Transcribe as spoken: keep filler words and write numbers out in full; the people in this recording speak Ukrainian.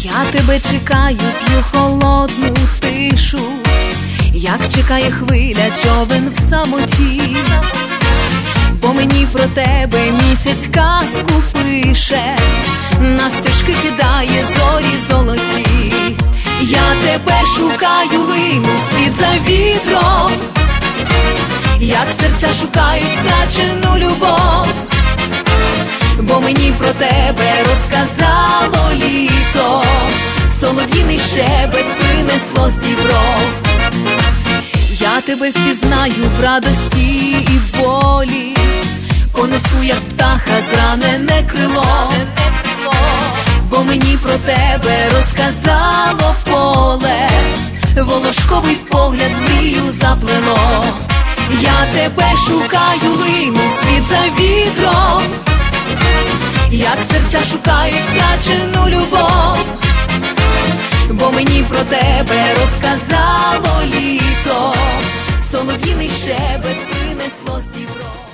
Я тебе чекаю, п'ю холодну тишу, як чекає хвиля човен в самоті. Бо мені про тебе місяць казку пише, на стежки кидає зорі золоті. Я тебе шукаю, лину світ за вітром, як серця шукають втрачену любов. Бо мені про тебе розказало літо, солов'їний щебет принесло з дібров. Я тебе впізнаю в радості і болі, понесу, як птаха, зранене крило. Бо мені про тебе розказало поле, волошковий погляд мрію заплело. Я тебе шукаю, лину світ за вітром, як серця шукають втрачену любов. Бо мені про тебе розказало літо, солов'їний щебет принесло з дібров.